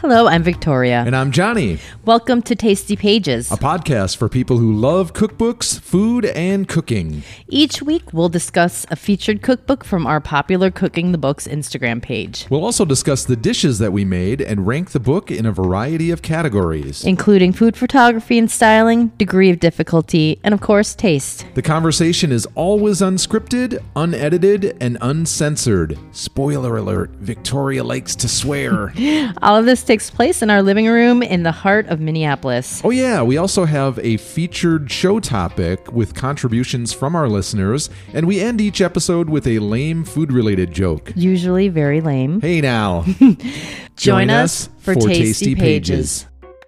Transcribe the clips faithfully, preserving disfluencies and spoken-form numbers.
Hello, I'm Victoria. And I'm Johnny. Welcome to Tasty Pages, A podcast for people who love cookbooks, food, and cooking. Each week, we'll discuss a featured cookbook from our popular Cooking the Books Instagram page, We'll also discuss the dishes that we made and rank the book in a variety of categories. including food photography and styling, degree of difficulty, and of course, taste. The conversation is always unscripted, unedited, and uncensored. Spoiler alert, Victoria likes to swear. All of this takes place in our living room in the heart of Minneapolis. Oh yeah, we also have a featured show topic with contributions from our listeners, and we end each episode with a lame food-related joke. Usually very lame. Hey now. Join us for Tasty Pages.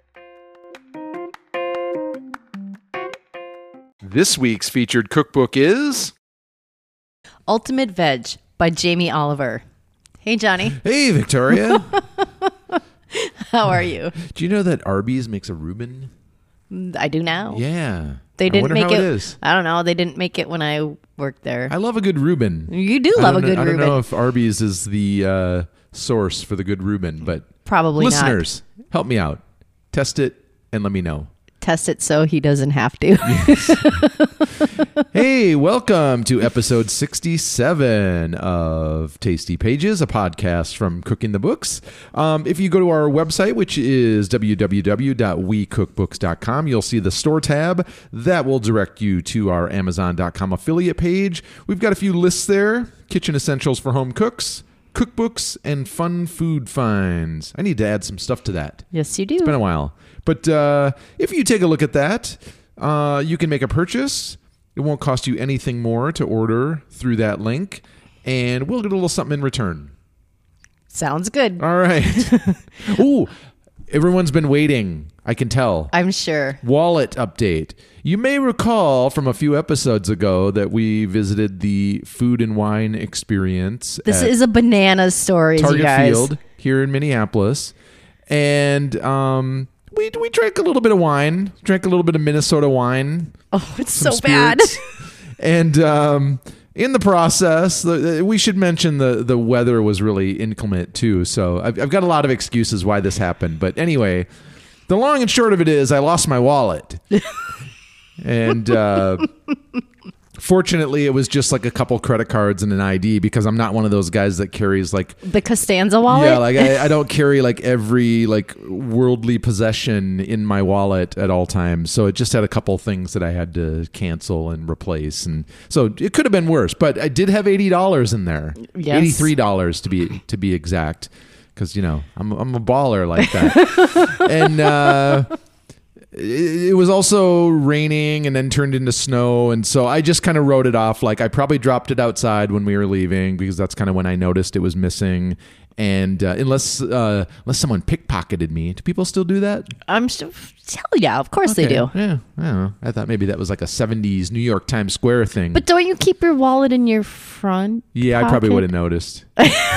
This week's featured cookbook is... Ultimate Veg by Jamie Oliver. Hey, Johnny. Hey, Victoria. How are you? Do you know that Arby's makes a Reuben? I do now. Yeah. They I didn't wonder make how it. it is. I don't know. They didn't make it when I worked there. I love a good Reuben. You do I love a don't good know, I don't Reuben. know if Arby's is the uh, source for the good Reuben, but Probably not. listeners, help me out. Test it and let me know. Test it so he doesn't have to. Hey, welcome to episode sixty-seven of Tasty Pages, a podcast from Cooking the Books. Um, if you go to our website, which is w w w dot we cook books dot com, you'll see the store tab. That will direct you to our amazon dot com affiliate page. We've got a few lists there. Kitchen essentials for home cooks, cookbooks, and fun food finds. I need to add some stuff to that. Yes, you do. It's been a while. But uh, if you take a look at that, uh, you can make a purchase. It won't cost you anything more to order through that link, and we'll get a little something in return. Sounds good. All right. Ooh, everyone's been waiting. I can tell. I'm sure. Wallet update. You may recall from a few episodes ago that we visited the Food and Wine Experience This at is a banana story, you Target guys. Field here in Minneapolis. And um, we we drank a little bit of wine, drank a little bit of Minnesota wine. Oh, it's some so bad. spirits. And um, in the process, the, we should mention the, the weather was really inclement too. So I've, I've got a lot of excuses why this happened. But anyway, the long and short of it is I lost my wallet. And uh, fortunately, it was just like a couple credit cards and an I D because I'm not one of those guys that carries like... The Costanza wallet? Yeah, like I, I don't carry like every like worldly possession in my wallet at all times. So it just had a couple things that I had to cancel and replace, and so it could have been worse. But I did have eighty dollars in there, Yes. eighty-three dollars to be to be exact, because you know I'm I'm a baller like that, and. uh It was also raining and then turned into snow. And so I just kind of wrote it off. Like I probably dropped it outside when we were leaving because that's kind of when I noticed it was missing. And uh, unless uh, unless someone pickpocketed me, do people still do that? I'm sure. Hell yeah, of course they Okay. do. Yeah, I don't know. I thought maybe that was like a seventies New York Times Square thing. But don't you keep your wallet in your front? yeah, I probably pocket? would have noticed.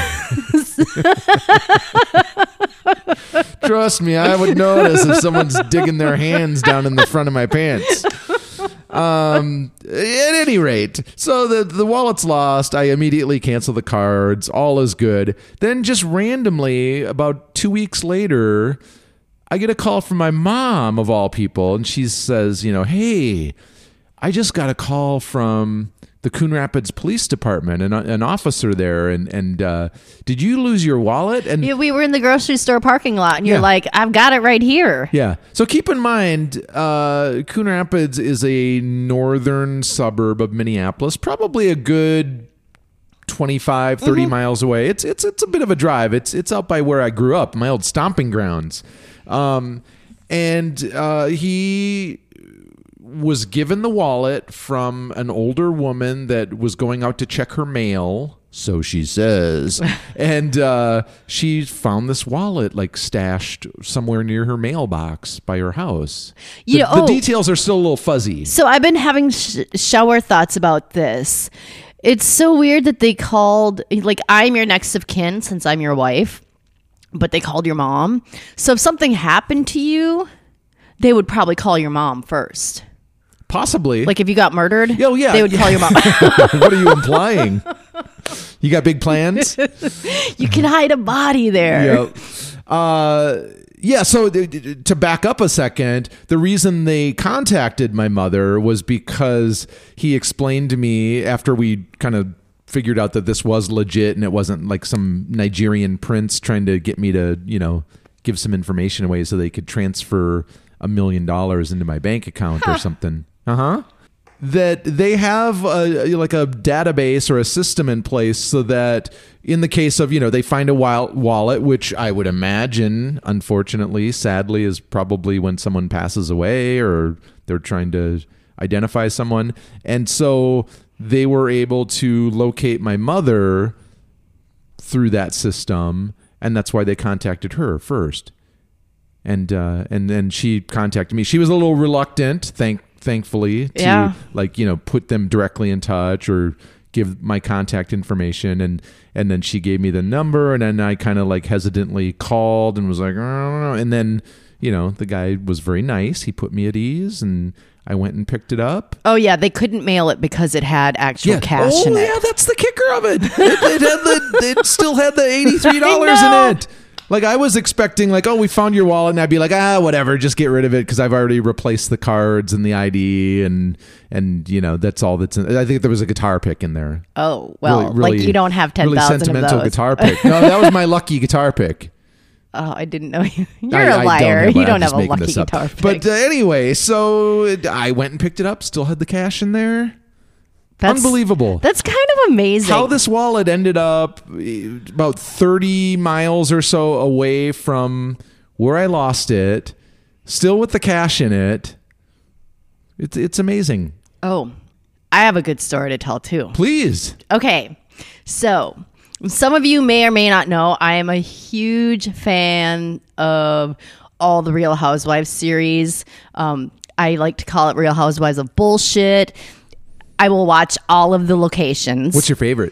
Trust me, I would notice if someone's digging their hands down in the front of my pants. Um, at any rate, so the the wallet's lost. I immediately cancel the cards. All is good. Then just randomly, about two weeks later, I get a call from my mom of all people, and she says, you know, hey, I just got a call from the Coon Rapids Police Department, and an officer there, and and uh, did you lose your wallet? And Yeah, we were in the grocery store parking lot, and you're Yeah. like, I've got it right here. yeah. So keep in mind, uh, Coon Rapids is a northern suburb of Minneapolis, probably a good twenty-five, thirty Mm-hmm. miles away. It's it's it's a bit of a drive. It's it's out by where I grew up, my old stomping grounds. Um, and uh, he was given the wallet from an older woman that was going out to check her mail. So she says. And uh, she found this wallet like stashed somewhere near her mailbox by her house. The, You know, the oh. details are still a little fuzzy. So I've been having sh- shower thoughts about this. It's so weird that they called, like, I'm your next of kin since I'm your wife, but they called your mom. So if something happened to you, they would probably call your mom first. Possibly. Like if you got murdered, Oh, yeah. they would yeah. call your mom. What are you implying? You got big plans? You can hide a body there. Yep. Uh, yeah. So th- th- to back up a second, the reason they contacted my mother was because he explained to me after we kind of figured out that this was legit and it wasn't like some Nigerian prince trying to get me to, you know, give some information away so they could transfer a million dollars into my bank account huh. or something. Uh-huh. That they have a, like a database or a system in place so that in the case of, you know, they find a wallet, which I would imagine, unfortunately, sadly, is probably when someone passes away or they're trying to identify someone. And so they were able to locate my mother through that system, and that's why they contacted her first. And uh, and then she contacted me. She was a little reluctant, thank thankfully, to yeah. like, you know, put them directly in touch or give my contact information. And and then she gave me the number, and then I kind of like hesitantly called and was like, I don't know. And then, you know, the guy was very nice. He put me at ease, and I went and picked it up. Oh yeah, they couldn't mail it because it had actual yeah. cash oh, in it. yeah, that's the kicker of it. It, it had the, it still had the eighty-three dollars in it. Like I was expecting, like, oh, we found your wallet, and I'd be like, ah, whatever, just get rid of it because I've already replaced the cards and the I D, and and you know that's all that's in. I think there was a guitar pick in there. Oh well, really, really, like you don't have ten really thousand sentimental of those. guitar pick. No, that was my lucky guitar pick. Oh, I didn't know you. You're I, a liar. I don't you know, don't I'm have a lucky guitar pick. But uh, anyway, so I went and picked it up. Still had the cash in there. That's, Unbelievable. That's kind of amazing. How this wallet ended up about thirty miles or so away from where I lost it, still with the cash in it. It's it's amazing. Oh, I have a good story to tell too. Please. Okay. So, some of you may or may not know, I am a huge fan of all the Real Housewives series. Um, I like to call it Real Housewives of Bullshit. I will watch all of the locations. What's your favorite?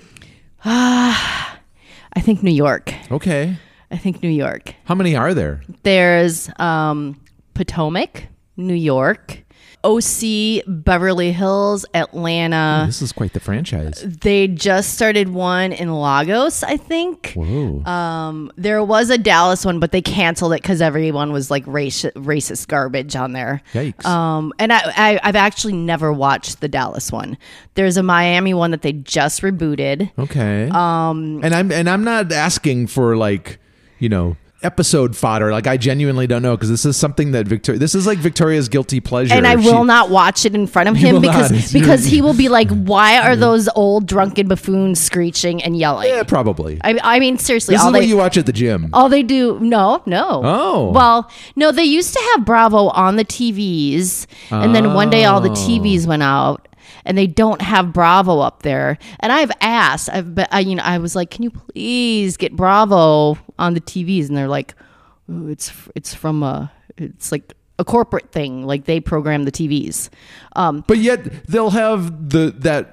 Uh, I think New York. Okay. I think New York. How many are there? There's um, Potomac, New York, O C, Beverly Hills, Atlanta. Oh, this is quite the franchise. They just started one in Lagos, I think. Whoa. Um, there was a Dallas one, but they canceled it because everyone was like race- racist garbage on there. Yikes. Um, and I, I, I've actually never watched the Dallas one. There's a Miami one that they just rebooted. Okay. Um, and I'm and I'm not asking for like, you know, episode fodder. Like I genuinely don't know because this is something that Victoria. This is like Victoria's guilty pleasure. And I will she, not watch it in front of him because not. because he will be like, "Why are those old drunken buffoons screeching and yelling?" Yeah, probably. I, I mean, seriously, this all is they, what you watch at the gym. All they do, no, no. Oh, well, no. They used to have Bravo on the T Vs, and oh. then one day all the T Vs went out. And they don't have Bravo up there. And I've asked, I've been, I, you know, I was like, can you please get Bravo on the T Vs? And they're like, oh, it's it's from a, it's like a corporate thing. Like they program the T Vs. Um, but yet they'll have the that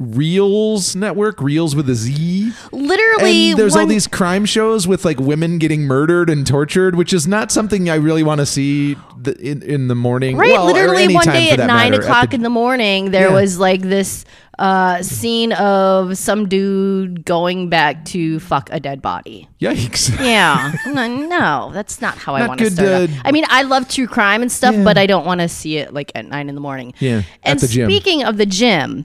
Reels network, Reels with a Z. Literally, and there's one, all these crime shows with like women getting murdered and tortured, which is not something I really want to see the, in in the morning. Right, well, literally one day at nine matter, o'clock at the, in the morning, there yeah. was like this uh, scene of some dude going back to fuck a dead body. Yikes! Yeah, no, no that's not how not I want to good, start. Uh, up. I mean, I love true crime and stuff, yeah. but I don't want to see it like at nine in the morning. Yeah, and at the gym. Speaking of the gym.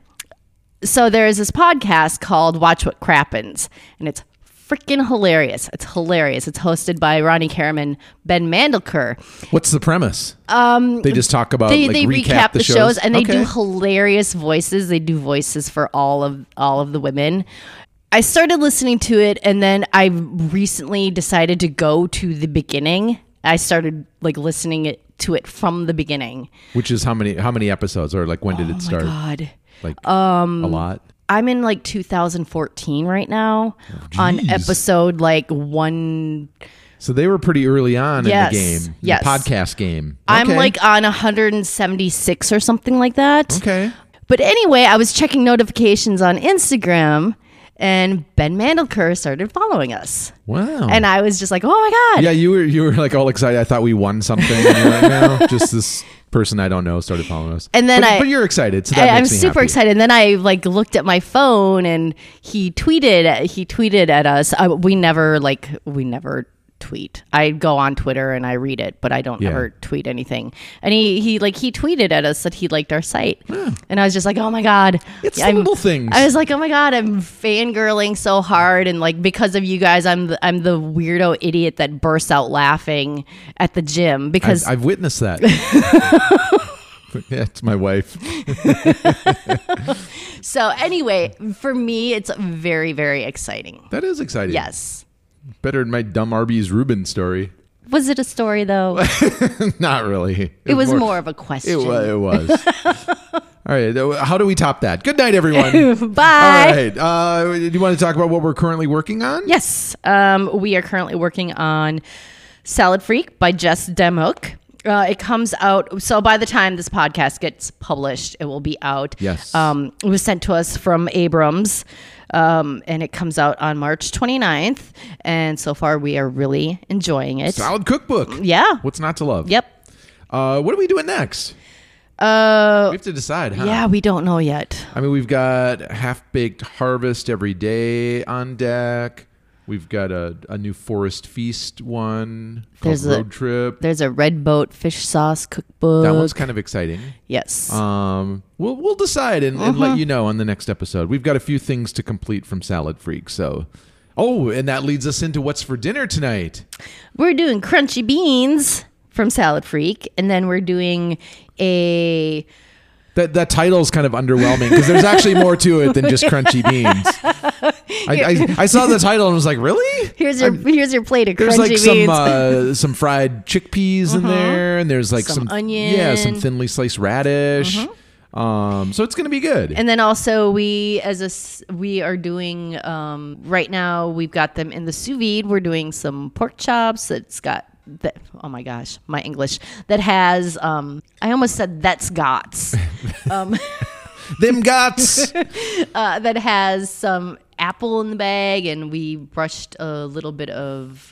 So there is this podcast called Watch What Crappens, and it's freaking hilarious. It's hilarious. It's hosted by Ronnie Karaman, Ben Mandelker. What's the premise? Um, they just talk about they, like they recap, recap the, the shows? shows, and they okay. do hilarious voices. They do voices for all of all of the women. I started listening to it, and then I recently decided to go to the beginning. I started like listening it, to it from the beginning. Which is how many how many episodes, or like when did oh it start? Oh my God. Like um, a lot. I'm in like two thousand fourteen right now oh, on episode like one. So they were pretty early on yes, in the game, in yes. the podcast game. Okay. I'm like on one hundred seventy-six or something like that. Okay. But anyway, I was checking notifications on Instagram, and Ben Mandelker started following us. Wow. And I was just like, oh my God. Yeah, you were you were like all excited. I thought we won something. And you're like, no, just this person I don't know started following us. And then but, I, but you're excited. So that I, I'm makes me super happy. excited. And then I like looked at my phone, and he tweeted. He tweeted at us. Uh, we never like we never tweet. I go on Twitter and I read it, but I don't Yeah. ever tweet anything. And he, he like he tweeted at us that he liked our site, and I was just like, oh my god, It's the I'm- little things. I was like, oh my god, I'm fangirling so hard, and like because of you guys, I'm the, I'm the weirdo idiot that bursts out laughing at the gym because I've, I've witnessed that. Yeah, it's my wife. so anyway, for me, it's very very exciting. That is exciting. Yes. Better than my dumb Arby's Reuben story. Was it a story though? Not really. It was more, of a question. It, wa- it was. All right. How do we top that? Good night, everyone. Bye. All right. Uh, do you want to talk about what we're currently working on? Yes. Um, we are currently working on Salad Freak by Jess Demhook. Uh, it comes out. So by the time this podcast gets published, it will be out. Yes. Um, it was sent to us from Abrams. Um, and it comes out on March twenty-ninth. And so far, we are really enjoying it. Salad cookbook. Yeah. What's not to love? Yep. Uh, what are we doing next? Uh, We have to decide, huh? yeah, we don't know yet. I mean, we've got half-baked harvest every day on deck. We've got a, a new Forest Feast one called There's a- Road Trip. There's a Red Boat fish sauce cookbook. That one's kind of exciting. Yes. Um, we'll we'll decide and, and let you know on the next episode. We've got a few things to complete from Salad Freak. So, oh, and that leads us into what's for dinner tonight. We're doing crunchy beans from Salad Freak, and then we're doing a That that title is kind of underwhelming because there's actually more to it than just crunchy beans. I, I, I saw the title and was like, really? here's your here's your plate of There's crunchy like beans. some uh, some fried chickpeas in there, and there's like Some some, onion. yeah, some thinly sliced radish. Um, so it's gonna be good. And then also we as a s- we are doing um, right now we've got them in the sous vide. We're doing some pork chops that's got that. Oh my gosh, my English that has um, I almost said that's gots. um, Them guts. uh, that has some apple in the bag, and we brushed a little bit of.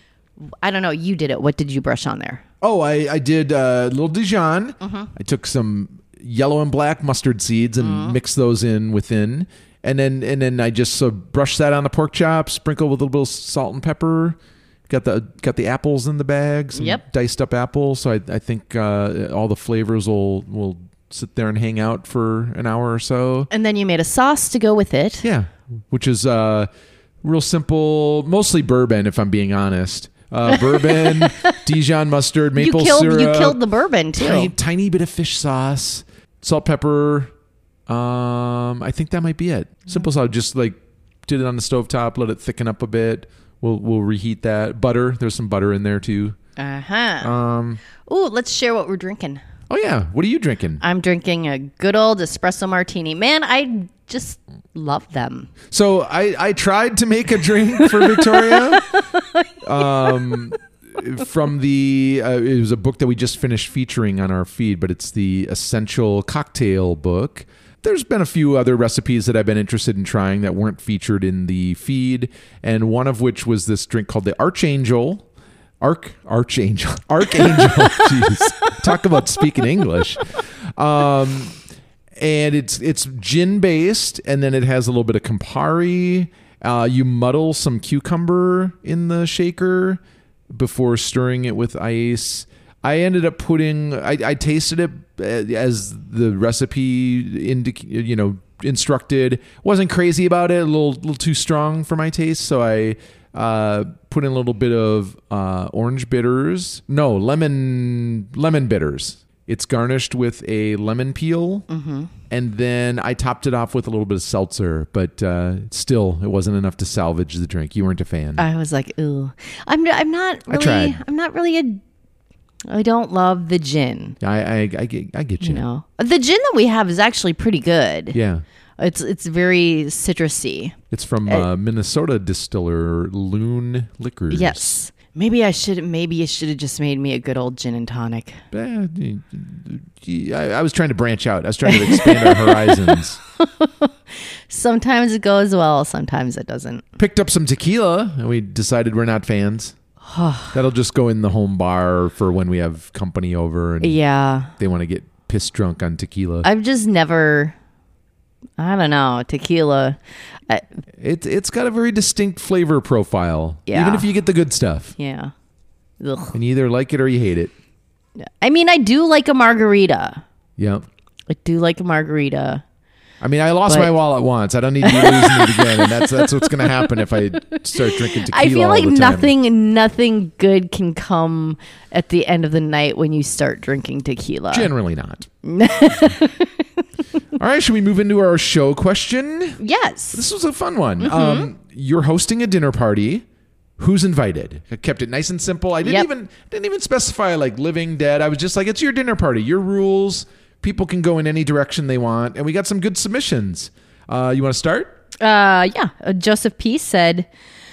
I don't know. You did it. What did you brush on there? Oh, I, I did a little Dijon. Mm-hmm. I took some yellow and black mustard seeds and Mm-hmm. mixed those in within. And then and then I just uh, brushed that on the pork chop, sprinkled with a little bit of salt and pepper. Got the got the apples in the bag, some Yep. diced up apples. So I, I think uh, all the flavors will, will sit there and hang out for an hour or so. And then you made a sauce to go with it. Yeah, which is uh, real simple, mostly bourbon, if I'm being honest. Uh, bourbon, Dijon mustard, You maple killed syrup. you killed the bourbon too. Tiny, tiny bit of fish sauce, salt, pepper. Um, I think that might be it. Simple sauce. Just like did it on the stovetop, let it thicken up a bit. We'll we'll reheat that. Butter. There's some butter in there too. Uh huh. Um. Ooh, let's share what we're drinking. Oh yeah. What are you drinking? I'm drinking a good old espresso martini. Man, I just love them. So I I tried to make a drink for Victoria. um. From the uh, it was a book that we just finished featuring on our feed, but it's the Essential Cocktail book. There's been a few other recipes that I've been interested in trying that weren't featured in the feed, and one of which was this drink called the Archangel. Arch Archangel. Archangel. Jeez. Talk about speaking English. Um, and it's it's gin based, and then it has a little bit of Campari. Uh, you muddle some cucumber in the shaker before stirring it with ice. I ended up putting, I, I tasted it as the recipe indic, you know, instructed. Wasn't crazy about it, a little, little too strong for my taste. So I uh, put in a little bit of uh, orange bitters. No, lemon, lemon bitters. It's garnished with a lemon peel. Mm-hmm. And then I topped it off with a little bit of seltzer, but uh, still, it wasn't enough to salvage the drink. You weren't a fan. I was like, ooh, I'm I'm not really. tried. I'm not really a. I don't love the gin. I, I, I, get, I get you. You know, the gin that we have is actually pretty good. Yeah. It's it's very citrusy. It's from uh, Minnesota distiller Loon Liquors. Yes. Maybe I should. Maybe you should have just made me a good old gin and tonic. Eh, I, I was trying to branch out. I was trying to expand our horizons. Sometimes it goes well. Sometimes it doesn't. Picked up some tequila, and we decided we're not fans. That'll just go in the home bar for when we have company over and Yeah. they want to get pissed drunk on tequila. I've just never I don't know. Tequila. I, It, it's got a very distinct flavor profile. Yeah. Even if you get the good stuff. yeah. Ugh. And you either like it or you hate it. I mean, I do like a margarita. Yeah. I do like a margarita. I mean, I lost But- my wallet once. I don't need to be losing it again. And that's that's what's going to happen if I start drinking tequila I feel all like the time. nothing, nothing good can come at the end of the night when you start drinking tequila. Generally not. All right, should we move into our show question? Yes. This was a fun one. Mm-hmm. Um, you're hosting a dinner party. Who's invited? I kept it nice and simple. I didn't Yep. even didn't even specify like living, dead. I was just like, it's your dinner party, your rules. People can go in any direction they want, and we got some good submissions. Uh, you want to start? Uh, yeah. Uh, Joseph P. said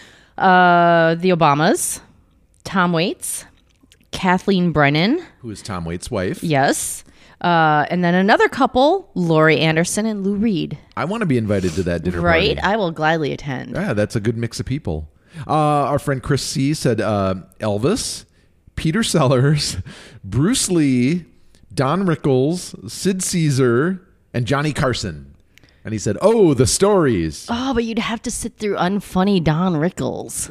uh, the Obamas, Tom Waits, Kathleen Brennan. Who is Tom Waits' wife? Yes. Uh, and then another couple, Laurie Anderson and Lou Reed. I want to be invited to that dinner Right? party. I will gladly attend. Yeah, that's a good mix of people. Uh, our friend Chris C. said uh, Elvis, Peter Sellers, Bruce Lee, Don Rickles, Sid Caesar, and Johnny Carson. And he said, oh, the stories. Oh, but you'd have to sit through unfunny Don Rickles.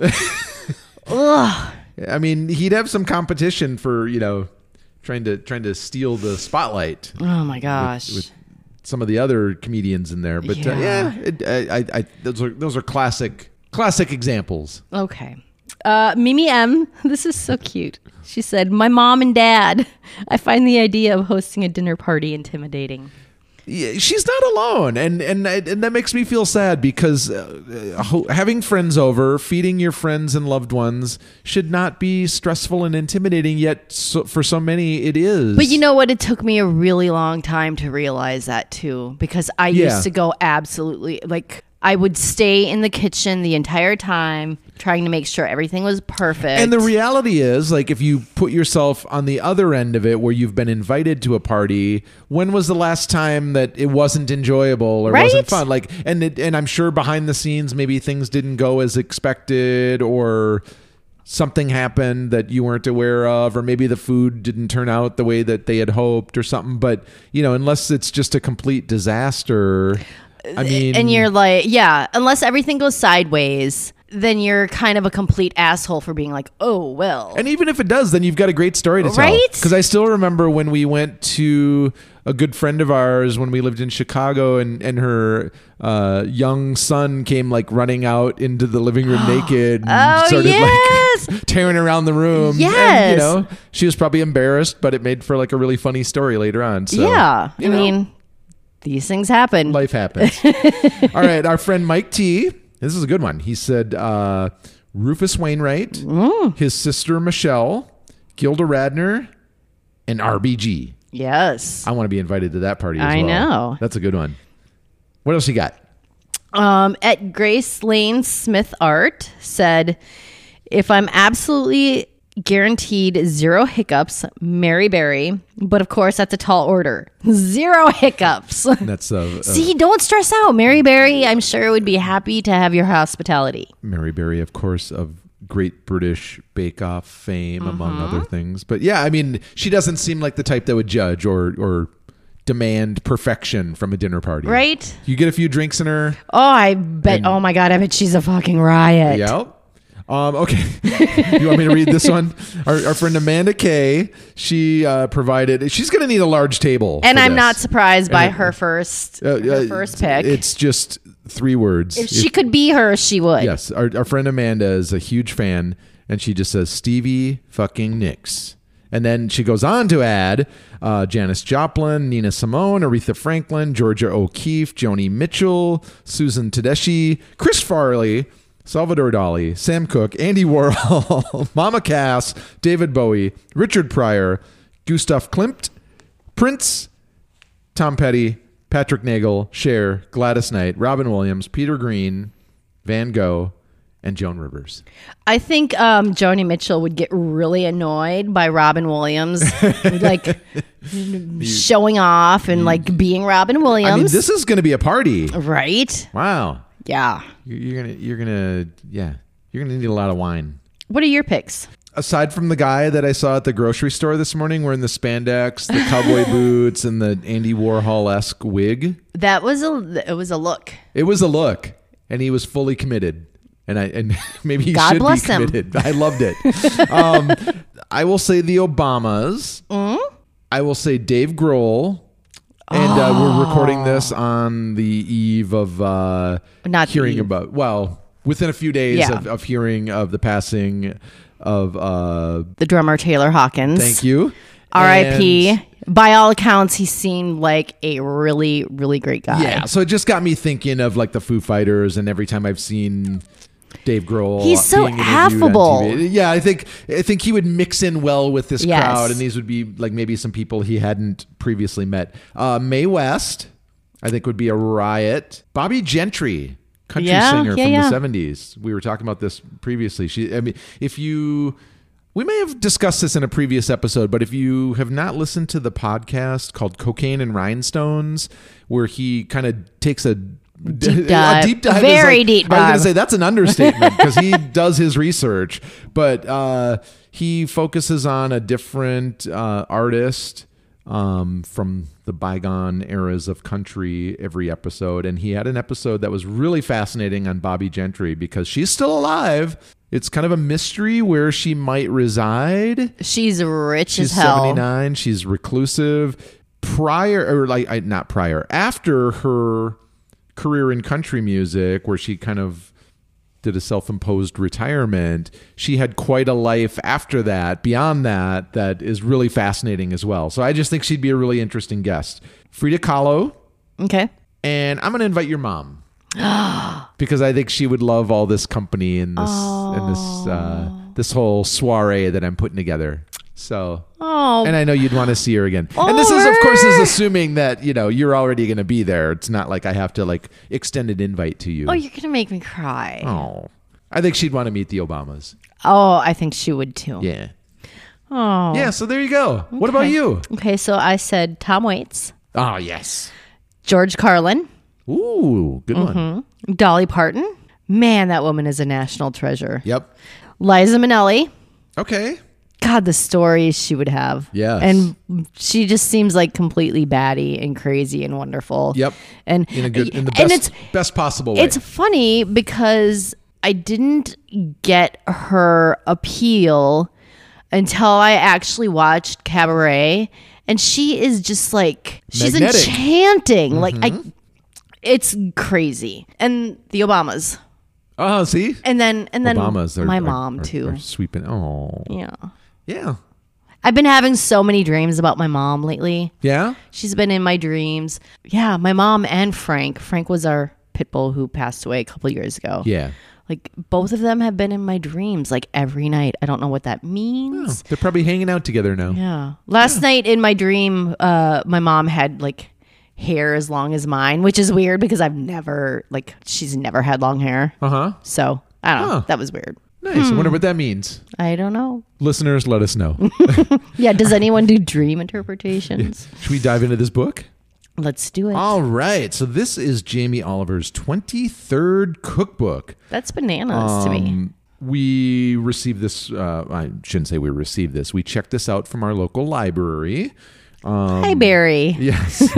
Ugh. I mean, he'd have some competition for, you know, trying to trying to steal the spotlight. Oh my gosh. With some of the other comedians in there. But yeah, uh, Yeah. yeah it, I, I, I, those are those are classic classic examples. Okay. Uh, Mimi M, this is so cute. She said, my mom and dad. I find the idea of hosting a dinner party intimidating. Yeah, she's not alone, and and and that makes me feel sad because uh, ho- having friends over, feeding your friends and loved ones should not be stressful and intimidating. Yet, so, for so many, it is. But you know what? It took me a really long time to realize that too, because I Yeah. used to go absolutely like I would stay in the kitchen the entire time trying to make sure everything was perfect. And the reality is, like, if you put yourself on the other end of it, where you've been invited to a party, when was the last time that it wasn't enjoyable or Right? wasn't fun? Like, and it, and I'm sure behind the scenes, maybe things didn't go as expected, or something happened that you weren't aware of, or maybe the food didn't turn out the way that they had hoped, or something. But you know, unless it's just a complete disaster, I mean, and you're like, yeah, unless everything goes sideways, then you're kind of a complete asshole for being like, oh, well. And even if it does, then you've got a great story to tell. Right? Because I still remember when we went to a good friend of ours when we lived in Chicago, and, and her uh, young son came like running out into the living room naked and Oh, started yes. like tearing around the room. And, Yes. you know, she was probably embarrassed, but it made for like a really funny story later on. So, yeah. I you know, mean, these things happen. life happens. All right. Our friend Mike T. This is a good one. He said uh, Rufus Wainwright, Mm. his sister Michelle, Gilda Radner, and R B G. Yes. I want to be invited to that party as I well. know. That's a good one. What else you got? Um, at Grace Lane Smith Art said, if I'm absolutely guaranteed zero hiccups, Mary Berry. But of course, that's a tall order. Zero hiccups. That's uh, uh, See, don't stress out. Mary Berry, I'm sure, would be happy to have your hospitality. Mary Berry, of course, of Great British Bake Off fame, Mm-hmm. among other things. But yeah, I mean, she doesn't seem like the type that would judge or or demand perfection from a dinner party. Right? You get a few drinks in her. Oh, I bet. And- oh my God, I bet she's a fucking riot. Yep. Um, okay. You want me to read this one? Our, our friend Amanda Kay, she uh, provided, she's going to need a large table. And for I'm this. not surprised by And it- her first, Uh, her uh, first pick. It's just three words. If she could be her, she would. Yes. Our, our friend Amanda is a huge fan, and she just says, Stevie fucking Nicks. And then she goes on to add uh, Janis Joplin, Nina Simone, Aretha Franklin, Georgia O'Keeffe, Joni Mitchell, Susan Tedeschi, Chris Farley, Salvador Dali, Sam Cooke, Andy Warhol, Mama Cass, David Bowie, Richard Pryor, Gustav Klimt, Prince, Tom Petty, Patrick Nagel, Cher, Gladys Knight, Robin Williams, Peter Green, Van Gogh, and Joan Rivers. I think um, Joni Mitchell would get really annoyed by Robin Williams, like showing off and like being Robin Williams. I mean, this is going to be a party. right? Wow. Yeah. You're you're gonna, you're gonna, yeah, you're gonna need a lot of wine. What are your picks? aside from the guy that I saw at the grocery store this morning wearing the spandex, the cowboy boots, and the Andy Warhol-esque wig. That was a it was a look. It was a look, and he was fully committed. And I and maybe he God should bless be committed. Him. I loved it. um, I will say the Obamas. Mm? I will say Dave Grohl. And uh, we're recording this on the eve of uh, Not hearing about, well, within a few days Yeah. of, of hearing of the passing of, uh, The drummer Taylor Hawkins. thank you. R I P And- By all accounts, he seemed like a really, really great guy. Yeah, so it just got me thinking of like the Foo Fighters, and every time I've seen Dave Grohl, He's so being interviewed on affable. T V. Yeah, I think I think he would mix in well with this Yes. crowd, and these would be like maybe some people he hadn't previously met. Uh, Mae West, I think, would be a riot. Bobby Gentry, country Yeah, singer yeah, from yeah. the seventies. We were talking about this previously. She, I mean, if you. We may have discussed this in a previous episode, but if you have not listened to the podcast called Cocaine and Rhinestones, where he kind of takes a Deep dive. a deep dive, Very is like, deep I was going dive. to say that's an understatement because he does his research, but uh, he focuses on a different uh, artist um, from the bygone eras of country every episode. And he had an episode that was really fascinating on Bobby Gentry because she's still alive. It's kind of a mystery where she might reside. She's rich She's as hell. seventy-nine. She's reclusive. Prior, or like I- not prior, after her career in country music, where she kind of did a self-imposed retirement, she had quite a life after that, beyond that, that is really fascinating as well. So I just think she'd be a really interesting guest. Frida Kahlo, Okay. and I'm going to invite your mom. Because I think she would love all this company and this and this uh, this whole soiree that I'm putting together. So, Oh, and I know you'd want to see her again. And this is, of course, is assuming that you know you're already going to be there. It's not like I have to like extend an invite to you. oh, you're gonna make me cry. Oh, Oh, I think she'd want to meet the Obamas. I think she would too. Yeah, Oh, yeah. So there you go. What about Okay. you? Okay, so I said Tom Waits, Oh, yes. George Carlin, Ooh, good one. Dolly Parton. Man, that woman is a national treasure. Yep. Liza Minnelli. Okay. God, the stories she would have. Yes. And she just seems like completely batty and crazy and wonderful. Yep. And In a good, in the and best, it's best possible way. it's funny because I didn't get her appeal until I actually watched Cabaret, and she is just like she's Magnetic. enchanting. Mm-hmm. Like I, it's crazy. And the Obamas, Oh, see, and then and then Obamas. Are, my are- mom are- too. Are sweeping. Oh, Yeah. yeah, I've been having so many dreams about my mom lately. yeah. She's been in my dreams. Yeah, my mom and Frank. Frank was our pit bull who passed away a couple years ago. Yeah. Like both of them have been in my dreams like every night. I don't know what that means. They're probably hanging out together now. Yeah. Last night in my dream, uh, my mom had like hair as long as mine, which is weird because I've never like she's never had long hair. Uh huh. So I don't know. Huh. That was weird. Nice. I wonder what that means. I don't know. Listeners, let us know. Yeah. Does anyone do dream interpretations? Should we dive into this book? Let's do it. All right. So this is Jamie Oliver's twenty-third cookbook. That's bananas to me. Um, we received this. Uh, I shouldn't say we received this. We checked this out from our local library. Um, Hi, Barry. Yes.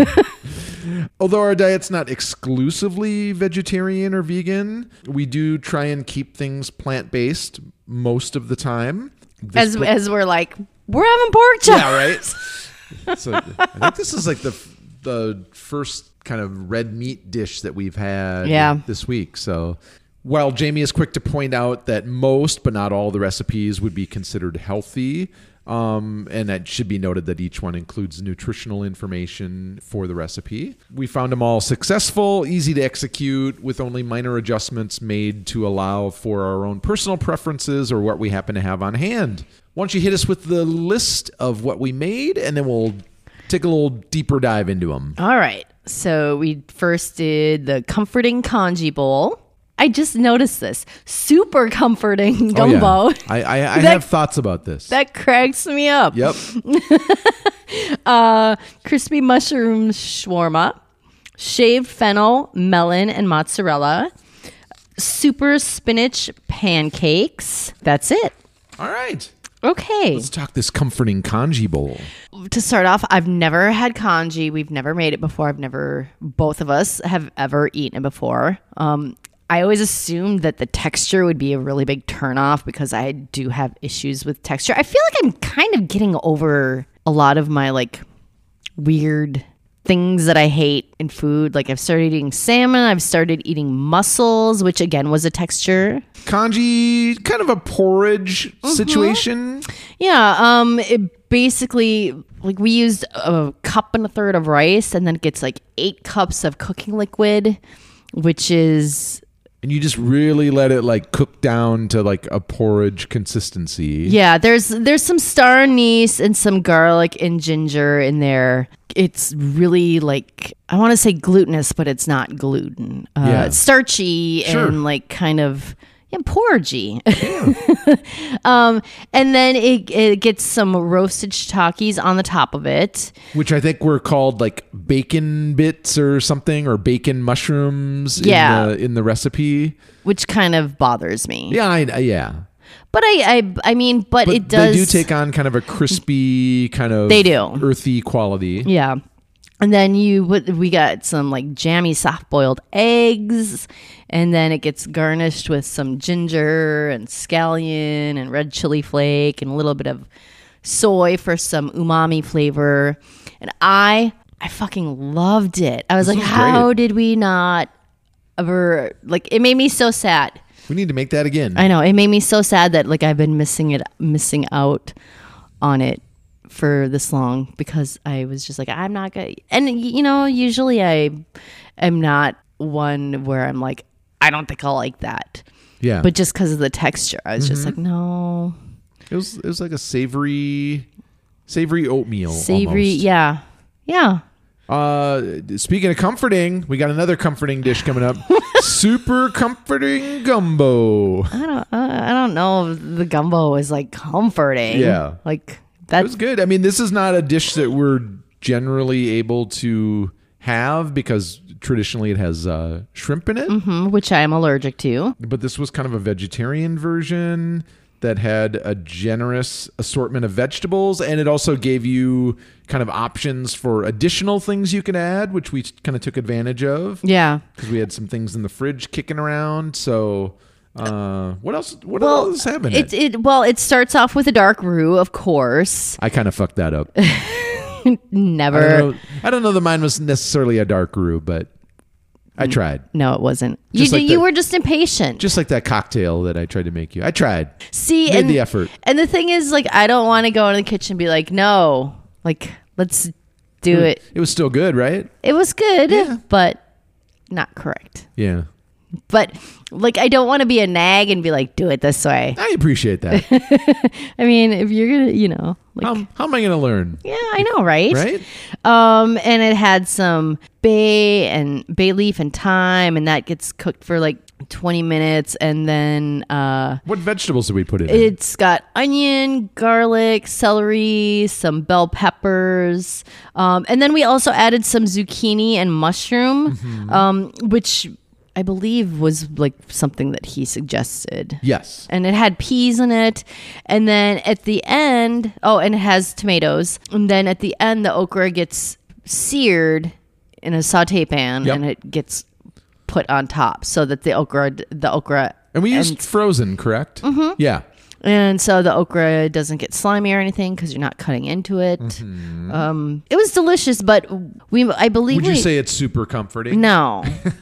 Although our diet's not exclusively vegetarian or vegan, we do try and keep things plant-based most of the time. This As book- as we're like, we're having pork chops. yeah, right. So I think this is like the the first kind of red meat dish that we've had Yeah. this week. So while Jamie is quick to point out that most, but not all, the recipes would be considered healthy, um, and it should be noted that each one includes nutritional information for the recipe. We found them all successful, easy to execute, with only minor adjustments made to allow for our own personal preferences or what we happen to have on hand. Why don't you hit us with the list of what we made, and then we'll take a little deeper dive into them. All right. So we first did the comforting congee bowl. I just noticed this. Super comforting gumbo. Oh, yeah. I, I, I That- have thoughts about this. That cracks me up. Yep. Uh, crispy mushroom shawarma, shaved fennel, melon, and mozzarella, super spinach pancakes. That's it. All right. Okay. Let's talk this comforting congee bowl. To start off, I've never had congee. We've never made it before. I've never, both of us have ever eaten it before. Um, I always assumed that the texture would be a really big turnoff because I do have issues with texture. I feel like I'm kind of getting over a lot of my like weird things that I hate in food. Like I've started eating salmon. I've started eating mussels, which again was a texture. Congee, kind of a porridge Mm-hmm. situation. Yeah. Um. It basically, like we used a cup and a third of rice, and then it gets like eight cups of cooking liquid, which is And you just really let it like cook down to like a porridge consistency. yeah. There's there's some star anise and some garlic and ginger in there. It's really like I want to say glutinous, but it's not gluten. Uh, Yeah. It's starchy Sure. and like kind of. Yeah, porridgey. um, and then it, it gets some roasted shiitakes on the top of it. Which I think were called like bacon bits or something, or bacon mushrooms Yeah. in, the, in the recipe. Which kind of bothers me. Yeah, I, yeah. But I, I, I mean, but, But it does. they do take on kind of a crispy, kind of They do. earthy quality. Yeah. And then you put, we got some like jammy soft boiled eggs, and then it gets garnished with some ginger and scallion and red chili flake and a little bit of soy for some umami flavor. And I, I fucking loved it. I was This like, was how great. did we not ever, like, it made me so sad. We need to make that again. I know. It made me so sad that like I've been missing it, missing out on it for this long because I was just like, I'm not gonna. And y- you know, usually I am not one where I'm like, I don't think I'll like that. Yeah. But just because of the texture, I was just Mm-hmm. like, no, it was it was like a savory savory oatmeal. savory. almost. Yeah, yeah. Uh, speaking of comforting, we got another comforting dish coming up. Super comforting gumbo. I don't. I I don't know if the gumbo is like comforting. Yeah. like It that's was good. I mean, this is not a dish that we're generally able to have because traditionally it has uh, shrimp in it. mhm, which I am allergic to. But this was kind of a vegetarian version that had a generous assortment of vegetables, and it also gave you kind of options for additional things you can add, which we kind of took advantage of Yeah. because we had some things in the fridge kicking around. So, uh, what else? What Well, else happened? it it well, it starts off with a dark roux, of course. I kind of fucked that up. Never. I don't know. I don't know that mine was necessarily a dark roux, but I tried. No, it wasn't. You Just like you the- were just impatient. Just like that cocktail that I tried to make you. I tried. See, Made and the effort. and the thing is, like, I don't want to go in the kitchen and be like, no, like, let's do it. It was still good, right? It was good, Yeah. but not correct. Yeah. But like, I don't want to be a nag and be like, do it this way. I appreciate that. I mean, if you're gonna, you know, like, how, how am I going to learn? yeah, I know, right? Right? Um, and it had some bay and bay leaf and thyme, and that gets cooked for like twenty minutes, and then uh. What vegetables did we put in? It's got onion, garlic, celery, some bell peppers. Um, and then we also added some zucchini and mushroom, Mm-hmm. um, which I believe was like something that he suggested. Yes. And it had peas in it. And then at the end, oh, and it has tomatoes. And then at the end, the okra gets seared in a saute pan Yep. and it gets put on top so that the okra, the okra, And we used frozen, correct? Mm-hmm. Yeah. and so the okra doesn't get slimy or anything because you're not cutting into it. Um, it was delicious, but we, I believe, Mm-hmm. Would you we, say it's super comforting? no.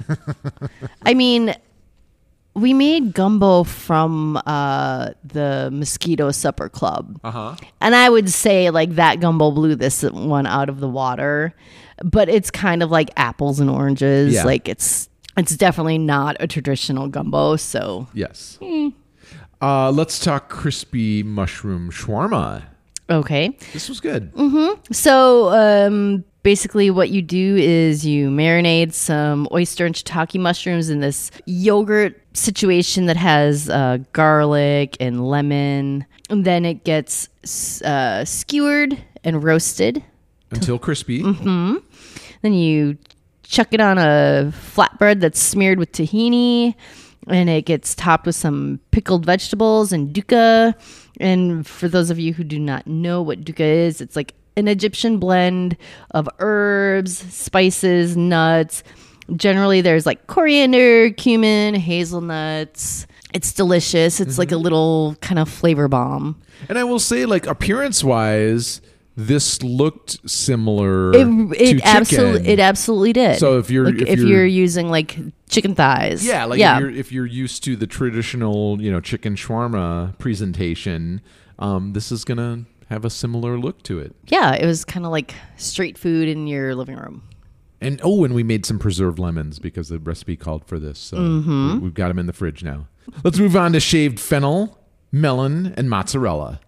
I mean, we made gumbo from uh, the Mosquito Supper Club, Uh-huh. and I would say like that gumbo blew this one out of the water. But it's kind of like apples and oranges. Yeah. Like it's it's definitely not a traditional gumbo. So Yes. Uh, let's talk crispy mushroom shawarma. okay. This was good. So um, basically, what you do is you marinate some oyster and shiitake mushrooms in this yogurt situation that has uh, garlic and lemon. And then it gets uh, skewered and roasted. Until crispy. Mm-hmm. Then you chuck it on a flatbread that's smeared with tahini. and it gets topped with some pickled vegetables and dukkha. And for those of you who do not know what dukkha is, it's like an Egyptian blend of herbs, spices, nuts. Generally, there's like coriander, cumin, hazelnuts. It's delicious. It's mm-hmm. like a little kind of flavor bomb. And I will say, like, appearance-wise, this looked similar it, it to absolutely, chicken. It absolutely did. So if you're like if, if you're, you're using like chicken thighs, yeah, like yeah. If, you're, if you're used to the traditional, you know, chicken shawarma presentation, um, this is gonna have a similar look to it. Yeah, it was kind of like street food in your living room. And oh, and we made some preserved lemons because the recipe called for this. So mm-hmm. we, we've got them in the fridge now. Let's move on to shaved fennel, melon, and mozzarella.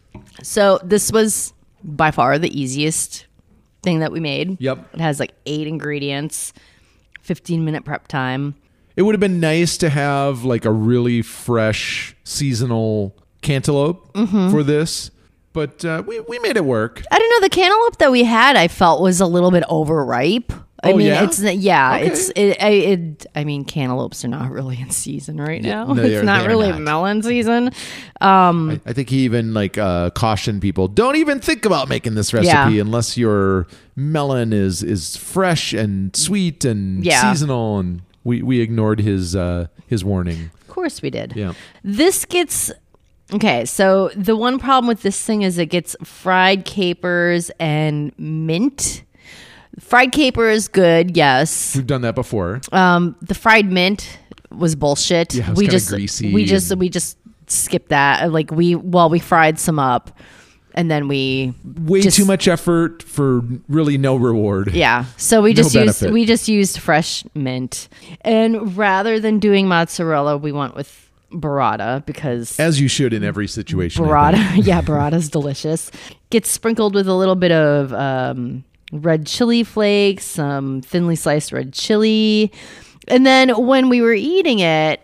So this was by far the easiest thing that we made. Yep. It has like eight ingredients, fifteen minute prep time. It would have been nice to have like a really fresh seasonal cantaloupe mm-hmm. for this, but uh, we, we made it work. I don't know. The cantaloupe that we had, I felt was a little bit overripe. I oh, mean, yeah? it's yeah, okay. it's it, I, it. I mean, cantaloupes are not really in season right yeah, now. No, it's not really not. melon season. Um, I, I think he even like uh, cautioned people: don't even think about making this recipe yeah. unless your melon is is fresh and sweet and yeah. seasonal. And we, we ignored his uh, his warning. Of course, we did. Yeah. This gets. Okay, so the one problem with this thing is it gets fried capers and mint. Fried caper is good, yes. We've done that before. Um, the fried mint was bullshit. Yeah, it was we kinda just greasy we just and- we just skipped that. Like we well we fried some up, and then we Way just, too much effort for really no reward. Yeah, so we No just used benefit. we just used fresh mint, and rather than doing mozzarella, we went with burrata because As you should in every situation. I burrata, think. yeah, burrata's delicious. Gets sprinkled with a little bit of um, red chili flakes, some thinly sliced red chili. And then when we were eating it,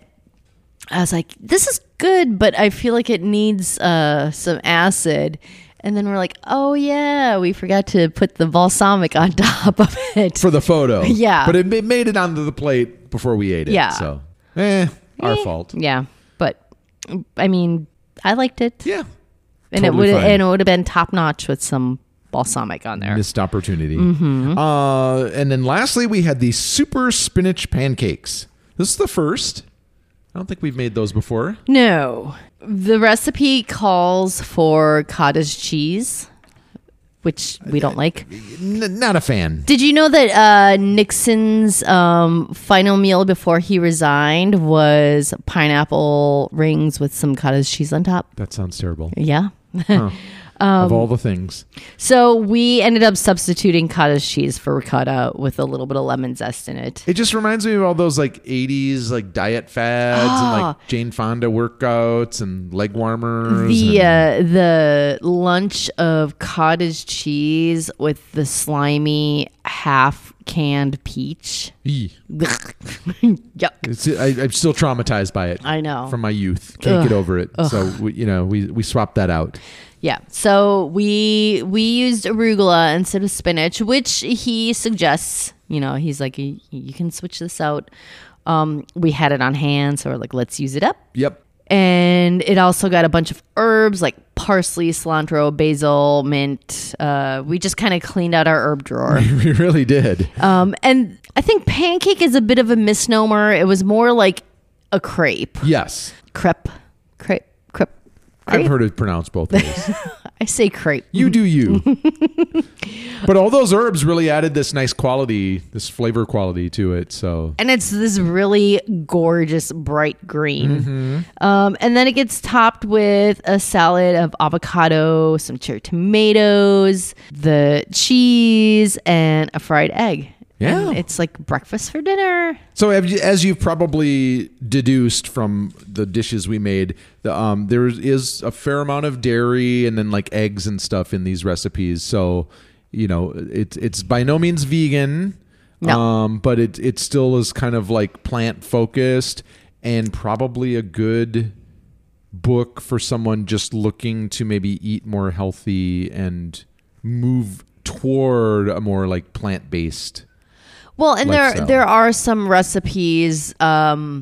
I was like, this is good, but I feel like it needs uh, some acid. And then we're like, oh, yeah, we forgot to put the balsamic on top of it. For the photo. Yeah. But it ma- made it onto the plate before we ate it. Yeah. So, eh, our Eh, fault. Yeah. But, I mean, I liked it. Yeah. And Totally it would fine. and it would have been top notch with some balsamic on there. Missed opportunity. Mm-hmm. Uh, and then lastly, we had these super spinach pancakes. This is the first. I don't think we've made those before. No. The recipe calls for cottage cheese, which we don't like. N- not a fan. Did you know that uh, Nixon's um, final meal before he resigned was pineapple rings with some cottage cheese on top? That sounds terrible. Yeah. Huh. of all the things. So we ended up substituting cottage cheese for ricotta with a little bit of lemon zest in it. It just reminds me of all those like eighties like diet fads and Ah. like Jane Fonda workouts and leg warmers. The and- uh, the lunch of cottage cheese with the slimy half canned peach. Eee. Yuck. It's, I, I'm still traumatized by it. I know. From my youth. Can't Ugh. get over it. So, we, you know, we, we swapped that out. Yeah. So we we used arugula instead of spinach, which he suggests. You know, he's like, you, you can switch this out. Um, we had it on hand, so we're like, let's use it up. Yep. And it also got a bunch of herbs like parsley, cilantro, basil, mint. Uh, we just kind of cleaned out our herb drawer. We really did. Um, and I think pancake is a bit of a misnomer. It was more like a crepe. Yes. Crepe. Crepe. Crepe. I've heard it pronounced both ways. I say crepe. You do you. But all those herbs really added this nice quality, this flavor quality to it. So And it's this really gorgeous bright green. Mm-hmm. Um, and then it gets topped with a salad of avocado, some cherry tomatoes, the cheese, and a fried egg. Yeah. And it's like breakfast for dinner. So have you, as you've probably deduced from the dishes we made, the, um, there is a fair amount of dairy and then like eggs and stuff in these recipes. So, you know, it's it's by no means vegan, No. um, but it it still is kind of like plant focused and probably a good book for someone just looking to maybe eat more healthy and move toward a more like plant based. Well, and there Lifestyle. there are some recipes um,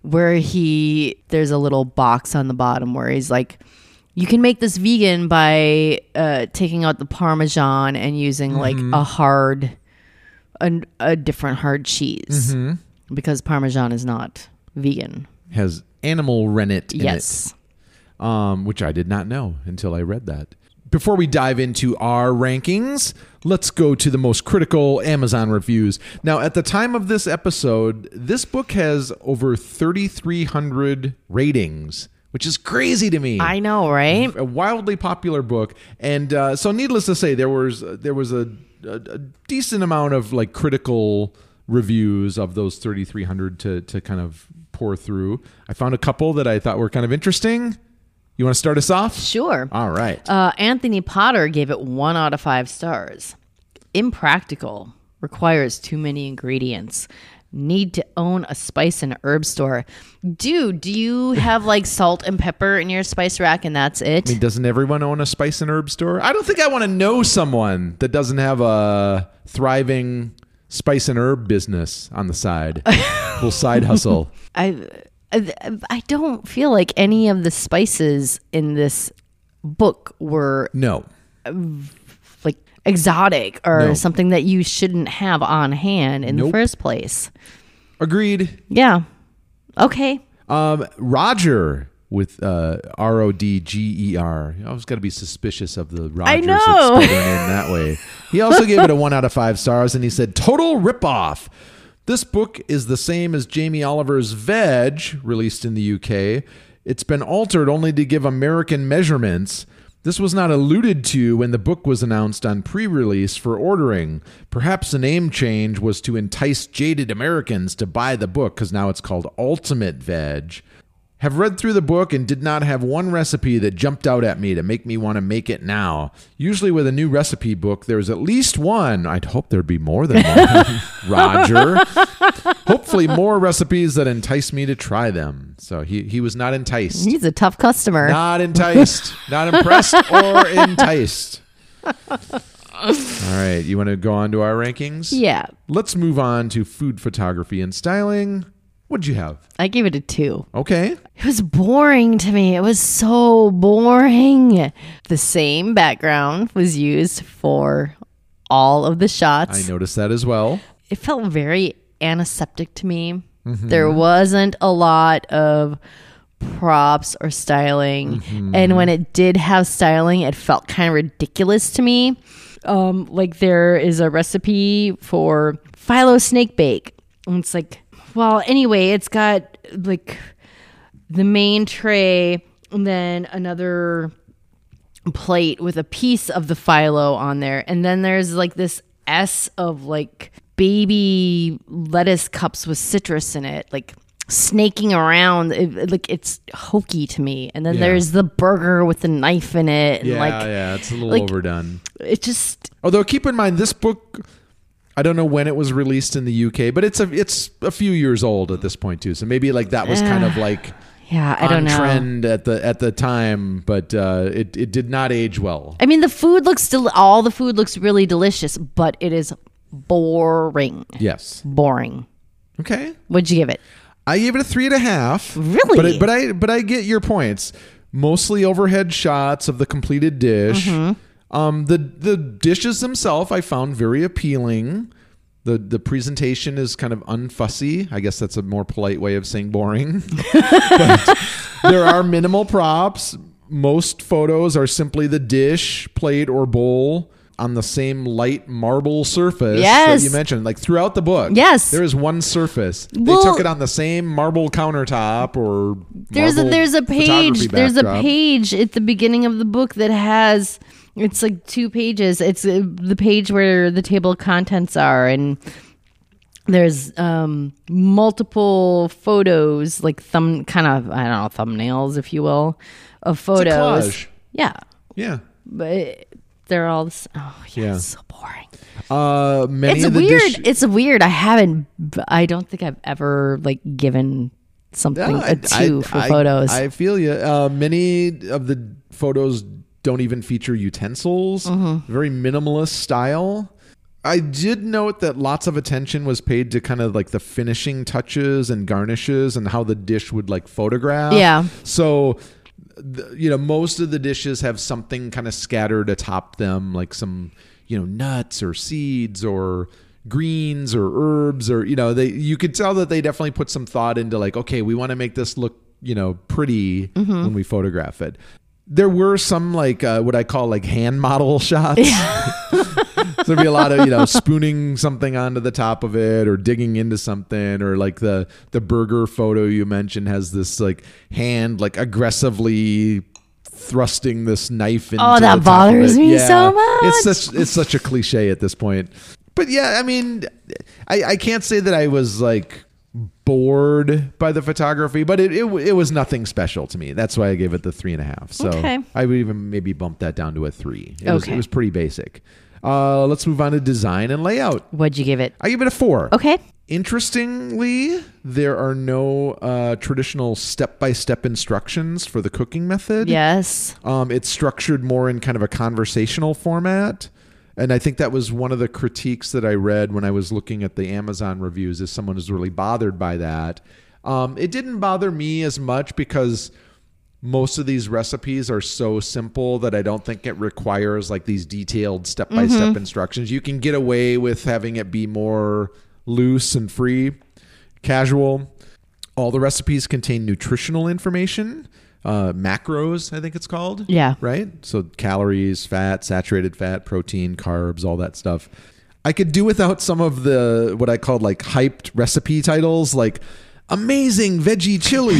where he there's a little box on the bottom where he's like, you can make this vegan by uh, taking out the Parmesan and using mm-hmm. like a hard, a, a different hard cheese mm-hmm. because Parmesan is not vegan. Has animal rennet in yes. it, um, which I did not know until I read that. Before we dive into our rankings, let's go to the most critical Amazon reviews. Now, at the time of this episode, this book has over thirty-three hundred ratings, which is crazy to me. I know, right? A wildly popular book. And uh, so needless to say, there was there was a, a, a decent amount of like critical reviews of those thirty-three hundred to, to kind of pour through. I found a couple that I thought were kind of interesting. You want to start us off? Sure. All right. Uh, Anthony Potter gave it one out of five stars. Impractical. Requires too many ingredients. Need to own a spice and herb store. Dude, do you have like salt and pepper in your spice rack and that's it? I mean, doesn't everyone own a spice and herb store? I don't think I want to know someone that doesn't have a thriving spice and herb business on the side. Little side hustle. I... I don't feel like any of the spices in this book were no like exotic or no. something that you shouldn't have on hand in nope. the first place. Agreed. Yeah. Okay. Um, Roger with uh, R O D G E R. You always got to be suspicious of the Rogers I know. that's spelled in that way. He also gave it a one out of five stars, and he said, total ripoff. This book is the same as Jamie Oliver's Veg, released in the U K. It's been altered only to give American measurements. This was not alluded to when the book was announced on pre-release for ordering. Perhaps the name change was to entice jaded Americans to buy the book, because now it's called Ultimate Veg. Have read through the book and did not have one recipe that jumped out at me to make me want to make it now. Usually with a new recipe book, there's at least one. I'd hope there'd be more than one. Roger. Hopefully more recipes that entice me to try them. So he, he was not enticed. He's a tough customer. Not enticed. Not impressed or enticed. All right. You want to go on to our rankings? Yeah. Let's move on to food photography and styling. What'd you have? I gave it a two. Okay. It was boring to me. It was so boring. The same background was used for all of the shots. I noticed that as well. It felt very antiseptic to me. Mm-hmm. There wasn't a lot of props or styling. Mm-hmm. And when it did have styling, it felt kind of ridiculous to me. Um, like there is a recipe for phyllo snake bake. And it's like, well, anyway, it's got like the main tray and then another plate with a piece of the phyllo on there. And then there's like this S of like baby lettuce cups with citrus in it, like snaking around. It, like it's hokey to me. And then yeah. there's the burger with the knife in it. And yeah, like, yeah, it's a little like, overdone. It just... Although keep in mind, this book... I don't know when it was released in the U K, but it's a it's a few years old at this point too. So maybe like that was kind of like yeah, I don't on know. trend at the at the time, but uh, it it did not age well. I mean, the food looks still all the food looks really delicious, but it is boring. Yes, boring. Okay, what'd you give it? I gave it a three and a half. Really? But I, but I but I get your points. Mostly overhead shots of the completed dish. Mm-hmm. Um, the the dishes themselves I found very appealing. The the presentation is kind of unfussy. I guess that's a more polite way of saying boring. But there are minimal props. Most photos are simply the dish, plate, or bowl on the same light marble surface yes. that you mentioned. Like throughout the book, yes, there is one surface. Well, they took it on the same marble countertop or there's a, there's a page. There's a page at the beginning of the book that has. It's like two pages. It's uh, the page where the table of contents are, and there's um, multiple photos, like thumb, kind of I don't know, thumbnails, if you will, of photos. It's a collage. Yeah, yeah, but they're all. Oh yeah, yeah. it's so boring. Uh, many it's of the weird. dish- It's weird. I haven't. I don't think I've ever like given something yeah, a two I, for I, photos. I feel you. Uh, many of the photos don't even feature utensils. Mm-hmm. Very minimalist style. I did note that lots of attention was paid to kind of like the finishing touches and garnishes and how the dish would like photograph. Yeah. So, th- you know, most of the dishes have something kind of scattered atop them, like some, you know, nuts or seeds or greens or herbs, or, you know, they, you could tell that they definitely put some thought into like, okay, we want to make this look, you know, pretty mm-hmm. when we photograph it. There were some like uh, what I call like hand model shots. Yeah. So there'd be a lot of, you know, spooning something onto the top of it or digging into something, or like the the burger photo you mentioned has this like hand like aggressively thrusting this knife into oh, that the top bothers of it. me Yeah. so much. It's such it's such a cliche at this point. But yeah, I mean, I, I can't say that I was like bored by the photography, but it, it it was nothing special to me. That's why I gave it the three and a half. So okay. I would even maybe bump that down to a three. It okay. was it was pretty basic. Uh, let's move on to design and layout. What'd you give it? I give it a four. Okay. Interestingly, there are no uh, traditional step-by-step instructions for the cooking method. Yes. Um, it's structured more in kind of a conversational format. And I think that was one of the critiques that I read when I was looking at the Amazon reviews, is someone who's really bothered by that. Um, it didn't bother me as much because most of these recipes are so simple that I don't think it requires like these detailed step-by-step mm-hmm. instructions. You can get away with having it be more loose and free, casual. All the recipes contain nutritional information. Uh, macros, I think it's called. Yeah. Right? So calories, fat, saturated fat, protein, carbs, all that stuff. I could do without some of the, what I called like hyped recipe titles, like amazing veggie chili,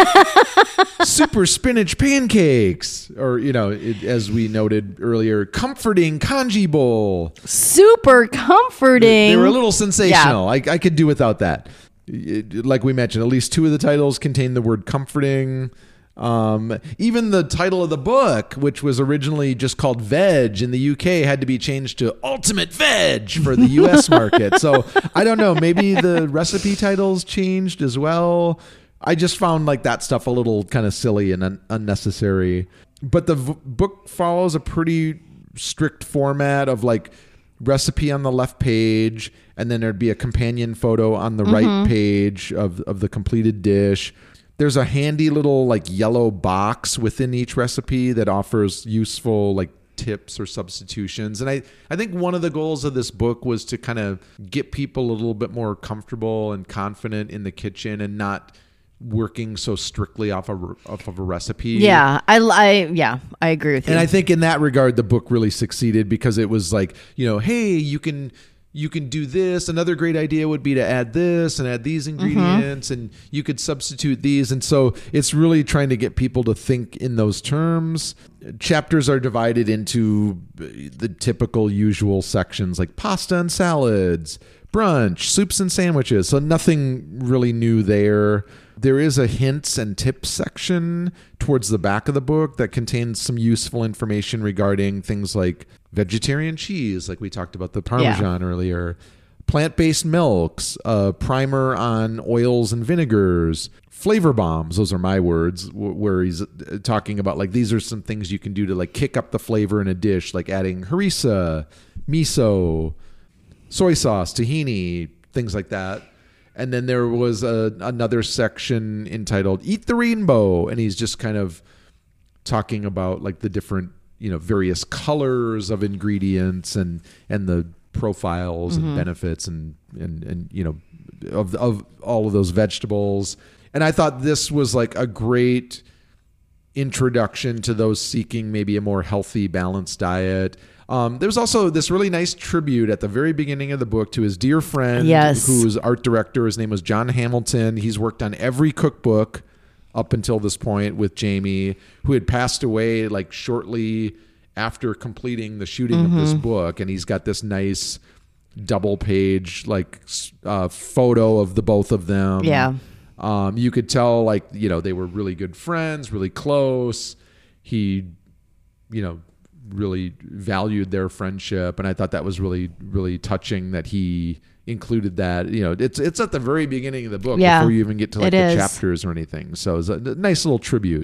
super spinach pancakes, or, you know, it, as we noted earlier, comforting congee bowl. Super comforting. They were a little sensational. Yeah. I, I could do without that. It, like we mentioned, at least two of the titles contain the word comforting. Um, even the title of the book, which was originally just called Veg in the U K, had to be changed to Ultimate Veg for the U S market. So I don't know, maybe the recipe titles changed as well. I just found like that stuff a little kind of silly and un- unnecessary. But the v- book follows a pretty strict format of like recipe on the left page, and then there'd be a companion photo on the mm-hmm. right page of, of the completed dish. There's a handy little like yellow box within each recipe that offers useful like tips or substitutions. And I, I think one of the goals of this book was to kind of get people a little bit more comfortable and confident in the kitchen and not working so strictly off of, off of a recipe. Yeah, I, I, yeah, I agree with you. And I think in that regard, the book really succeeded because it was like, you know, hey, you can... you can do this. Another great idea would be to add this and add these ingredients, mm-hmm. and you could substitute these. And so it's really trying to get people to think in those terms. Chapters are divided into the typical usual sections like pasta and salads, brunch, soups and sandwiches. So nothing really new there. There is a hints and tips section towards the back of the book that contains some useful information regarding things like vegetarian cheese, like we talked about the Parmesan yeah. earlier, plant-based milks, a primer on oils and vinegars, flavor bombs. Those are my words, where he's talking about like these are some things you can do to like kick up the flavor in a dish, like adding harissa, miso, soy sauce, tahini, things like that. And then there was a, another section entitled Eat the Rainbow, and he's just kind of talking about like the different, you know, various colors of ingredients and and the profiles mm-hmm. and benefits and, and and you know of of all of those vegetables. And I thought this was like a great introduction to those seeking maybe a more healthy, balanced diet. Um, there was also this really nice tribute at the very beginning of the book to his dear friend, yes. who's art director. His name was John Hamilton. He's worked on every cookbook up until this point with Jamie, who had passed away like shortly after completing the shooting mm-hmm. of this book. And he's got this nice double page like uh, photo of the both of them. Yeah. Um, you could tell like, you know, they were really good friends, really close. He, you know, really valued their friendship. And I thought that was really, really touching that he included that. You know, it's it's at the very beginning of the book yeah, before you even get to like the is. chapters or anything. So it's a nice little tribute.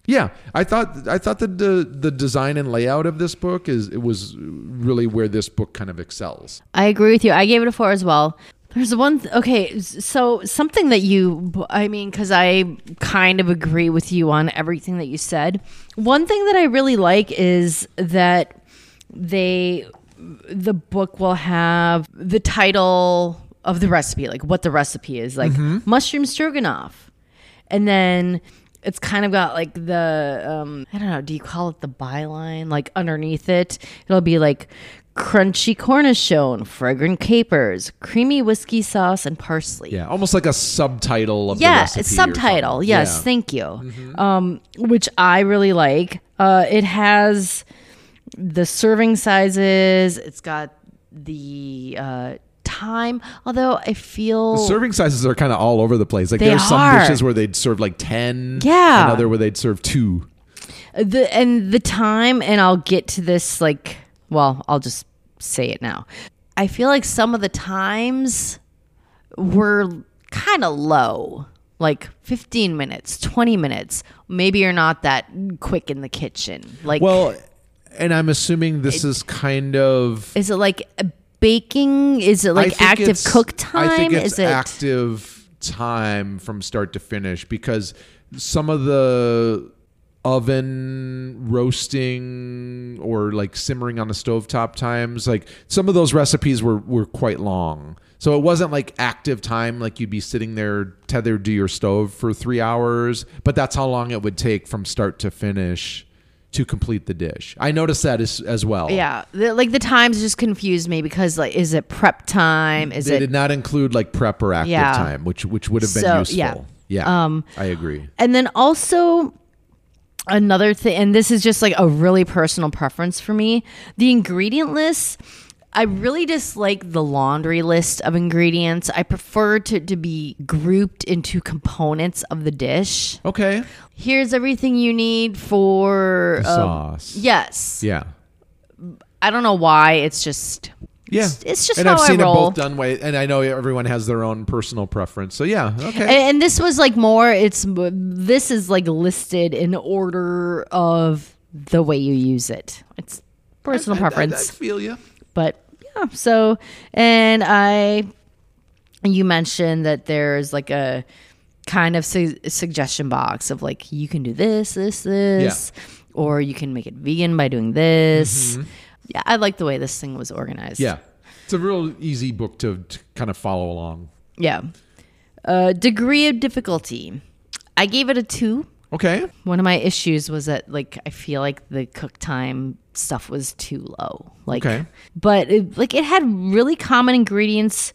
Yeah, I thought I thought that the the design and layout of this book is it was really where this book kind of excels. I agree with you. I gave it a four as well. There's one. Th- okay, so something that you, I mean, because I kind of agree with you on everything that you said. One thing that I really like is that they, the book will have the title of the recipe, like what the recipe is, like mm-hmm. mushroom stroganoff, and then it's kind of got like the um, I don't know. Do you call it the byline? Like underneath it, it'll be like crunchy cornichon, fragrant capers, creamy whiskey sauce, and parsley. Yeah, almost like a subtitle of yeah, the recipe. It's subtitle. Yes, yeah. Thank you. Mm-hmm. Um, which I really like. Uh, it has the serving sizes. It's got the uh, time. Although I feel the serving sizes are kind of all over the place. Like they there's some are. dishes where they'd serve like ten. Yeah. Another where they'd serve two. The and the time, and I'll get to this like. Well, I'll just say it now. I feel like some of the times were kind of low, like fifteen minutes, twenty minutes. Maybe you're not that quick in the kitchen. Like, well, and I'm assuming this it, is kind of. Is it like baking? Is it like active cook time? I think it's is it active time from start to finish because some of the oven roasting or like simmering on the stovetop times, like some of those recipes were were quite long, so it wasn't like active time like you'd be sitting there tethered to your stove for three hours, but that's how long it would take from start to finish to complete the dish. I noticed that as, as well. Yeah, the, like the times just confused me because like, is it prep time? Is they it did not include like prep or active yeah. time, which which would have been so, useful. Yeah, yeah um, I agree. And then also another thing, and this is just like a really personal preference for me, the ingredient list. I really dislike the laundry list of ingredients. I prefer to, to be grouped into components of the dish. Okay. Here's everything you need for the um, sauce. Yes. Yeah. I don't know why. It's just yeah. It's, it's just and how I've seen I roll. it both done way, and I know everyone has their own personal preference. So yeah, okay. And, and this was like more. It's this is like listed in order of the way you use it. It's personal I, preference. I, I, I feel you. But yeah, so and I, you mentioned that there's like a kind of su- suggestion box of like you can do this, this, this, yeah. or you can make it vegan by doing this. Mm-hmm. Yeah, I like the way this thing was organized. Yeah. It's a real easy book to, to kind of follow along. Yeah. Uh, degree of difficulty. I gave it a two. Okay. One of my issues was that, like, I feel like the cook time stuff was too low. Like, okay. But, it, like, it had really common ingredients.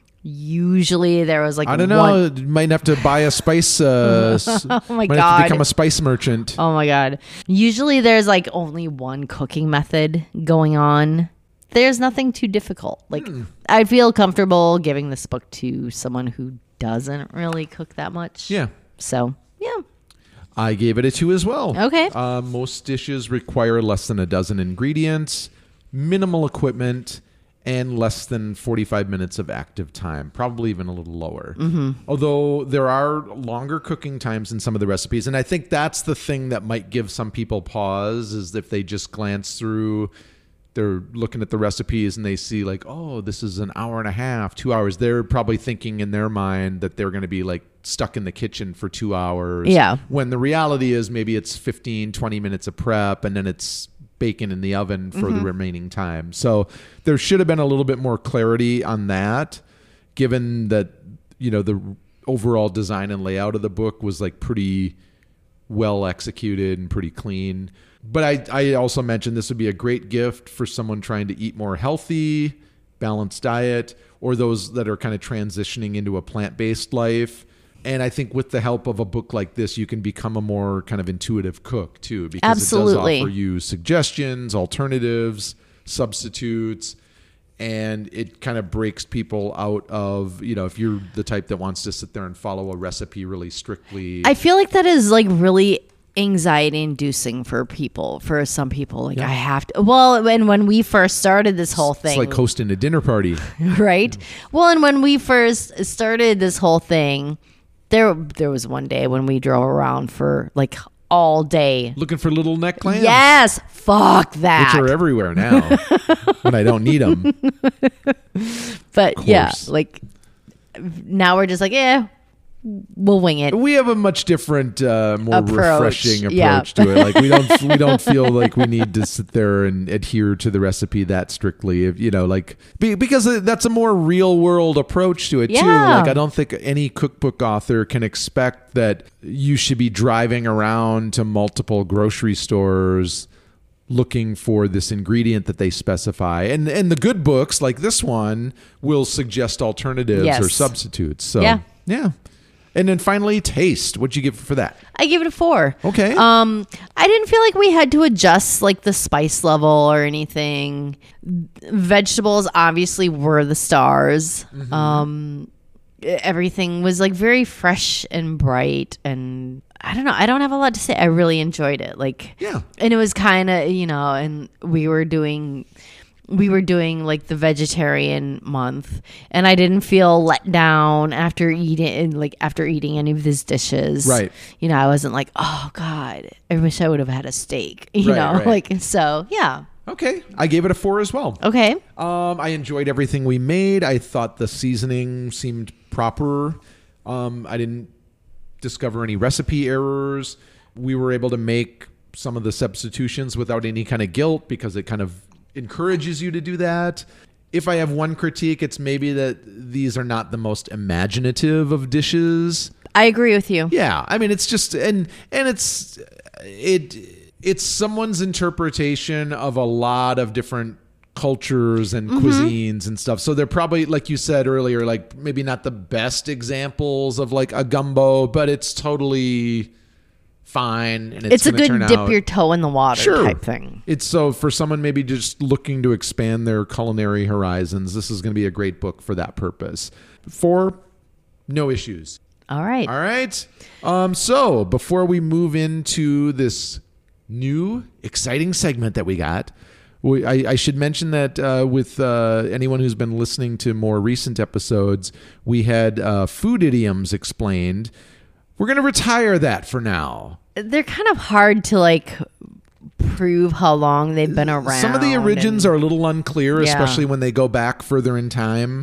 Usually there was, like, I don't know. one... You might have to buy a spice. Uh, oh, my might God. Have to become a spice merchant. Oh, my God. Usually there's, like, only one cooking method going on. There's nothing too difficult. Like, hmm. I'd feel comfortable giving this book to someone who doesn't really cook that much. Yeah. So, yeah. I gave it a two as well. Okay. Uh, most dishes require less than a dozen ingredients, minimal equipment, and less than forty-five minutes of active time, probably even a little lower. Mm-hmm. Although there are longer cooking times in some of the recipes. And I think that's the thing that might give some people pause, is if they just glance through, they're looking at the recipes and they see like, oh, this is an hour and a half, two hours. They're probably thinking in their mind that they're going to be like stuck in the kitchen for two hours. Yeah. When the reality is maybe it's fifteen, twenty minutes of prep and then it's bacon in the oven for mm-hmm. the remaining time. So there should have been a little bit more clarity on that, given that, you know, the overall design and layout of the book was like pretty well executed and pretty clean. But I, I also mentioned this would be a great gift for someone trying to eat more healthy, balanced diet, or those that are kind of transitioning into a plant-based life. And I think with the help of a book like this, you can become a more kind of intuitive cook too, because Absolutely. it does offer you suggestions, alternatives, substitutes, and it kind of breaks people out of, you know, if you're the type that wants to sit there and follow a recipe really strictly. I feel like that is like really anxiety inducing for people, for some people. Like, yeah. I have to, well, and when we first started this whole thing, it's like hosting a dinner party, right? Well, and when we first started this whole thing, there, there was one day when we drove around for like all day. Looking for little neck clams? Yes. Fuck that. Which are everywhere now when I don't need them. But yeah, like now we're just like, yeah, we'll wing it. We have a much different, uh, more Approach. refreshing approach Yeah. to it. Like we don't, we don't feel like we need to sit there and adhere to the recipe that strictly. If you know, like be, because that's a more real world approach to it too. Yeah. Like I don't think any cookbook author can expect that you should be driving around to multiple grocery stores looking for this ingredient that they specify. And and the good books like this one will suggest alternatives Yes. or substitutes. So Yeah. yeah. And then finally, taste. What'd you give for that? I give it a four. Okay. Um, I didn't feel like we had to adjust like the spice level or anything. Vegetables obviously were the stars. Mm-hmm. Um, everything was like very fresh and bright, and I don't know. I don't have a lot to say. I really enjoyed it. Like, Yeah. and it was kind of, you know, and we were doing. We were doing like the vegetarian month, and I didn't feel let down after eating, like after eating any of these dishes. Right. You know, I wasn't like, oh God, I wish I would have had a steak. You Right, know, right. like so. Yeah. Okay. I gave it a four as well. Okay. Um, I enjoyed everything we made. I thought the seasoning seemed proper. Um, I didn't discover any recipe errors. We were able to make some of the substitutions without any kind of guilt because it kind of encourages you to do that. If I have one critique, it's maybe that these are not the most imaginative of dishes. I agree with you. Yeah, I mean it's just and and it's it it's someone's interpretation of a lot of different cultures and Mm-hmm. cuisines and stuff. So they're probably, like you said earlier, like maybe not the best examples of like a gumbo, but it's totally fine and it's, It's a gonna good turn dip out, your toe in the water Sure. type thing. It's so for someone maybe just looking to expand their culinary horizons, this is going to be a great book for that purpose. Four, no issues. All right. All right. Um, so before we move into this new exciting segment that we got, we, I, I should mention that uh, with uh, anyone who's been listening to more recent episodes, we had uh, food idioms explained. We're going to retire that for now. They're kind of hard to like prove how long they've been around. Some of the origins and- are a little unclear, Yeah. especially when they go back further in time.